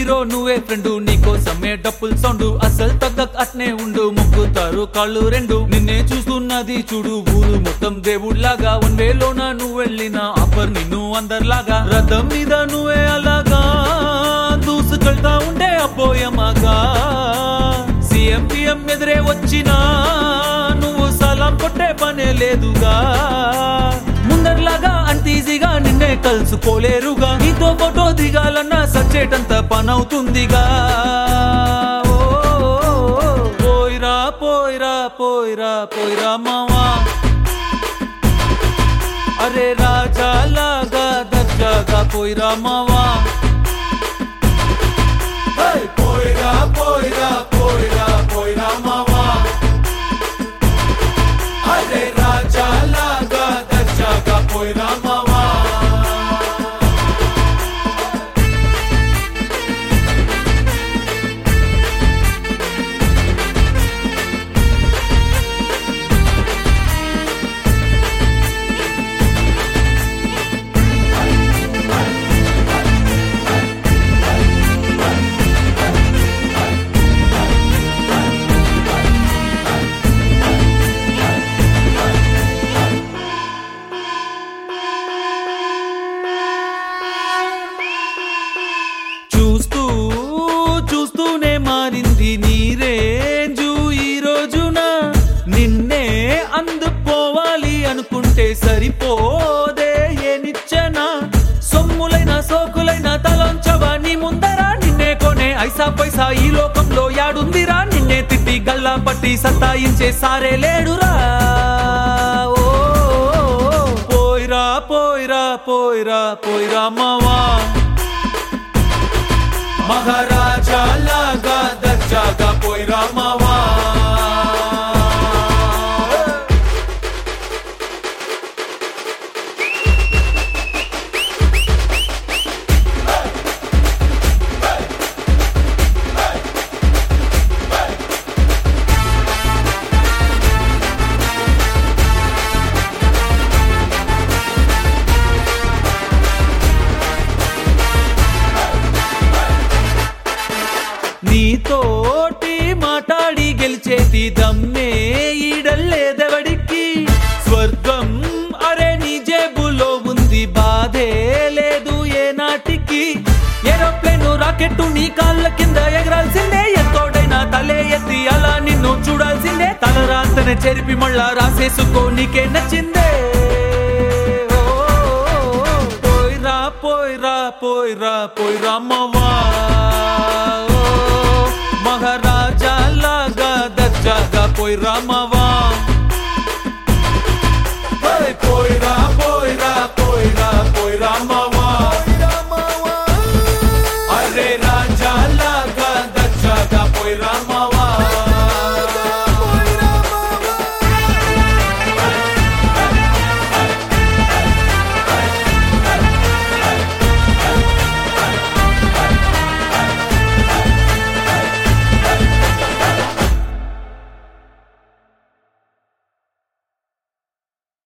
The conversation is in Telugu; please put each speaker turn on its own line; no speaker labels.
హీరో నువ్వే ఫ్రెండు, నీకోసమే డప్పుల్ సౌండ్, అసలు తగ్గక అట్నే ఉండు, మొక్కుతారు కాళ్ళు రెండు. నిన్నే చూస్తున్నది చూడు ఊరు మొత్తం దేవుళ్లాగా, వన్ వేలోన నువ్వు వెళ్ళిన ఆఫర్ నిన్ను అందరిలాగా, రథం మీద నువ్వే అలాగా దూసుకెళ్తా ఉంటే అపోయమాగా. సీఎం పిఎం ఎదురే వచ్చినా నువ్వు సలాం కొట్టే పనే లేదుగా, ముందర్లాగా అంత ఈజీగా నిన్నే కలుసుకోలేరుగా, నీతో ఫోటో దిగాలన్నా సచ్చేటంత పనవుతుందిగా. పోయిరా పోయిరా పోయిరా పోయిరా మావా, అరే రాజా లాగా దర్జాగా పోయిరా మావా. పోయిరా పోయిరా పోయిరా పోయిరా మావా, అరే రాజా లాగా దర్జాగా పోయిరా మావా. చూస్తూనే మారింది నీ రేంజు ఈ రోజున, నిన్నే అందుకోవాలి అనుకుంటే సరిపోదే ఏ నిచ్చెన, సొమ్ములైన సోకులైన తలంచవా నీ ముందరా, నిన్నే కొనే ఐసా పైసా ఈ లోకంలో యాడుందిరా, నిన్నే తిట్టి గల్లా పట్టి సత్తాయించే సారే లేడురా. పోయిరా పోయిరా పోయిరా పోయిరా మావా, మహారాజా లాగా దర్జాగా పోయిరా మావా. నీతోటి మాట్లాడి గెలిచేటి దమ్మే ఈడల్లేదెవడికి, స్వర్గం అరే నీ జేబులో ఉంది, బాధే లేదు ఏ నాటికి. ఏరోప్లేను రాకెట్టు నీ కాళ్ళ కింద ఎగరాల్సిందే, ఎంతోడైనా తలే ఎత్తి అలా నిన్ను చూడాల్సిందే, తలరాతనే చెరిపి మళ్ళా రాసేసుకో నీకే నచ్చిందే. పోయిరా పోయిరా పోయిరా పోయిరా మావా, మహారాజా లాగా దర్జాగా పోయిరా.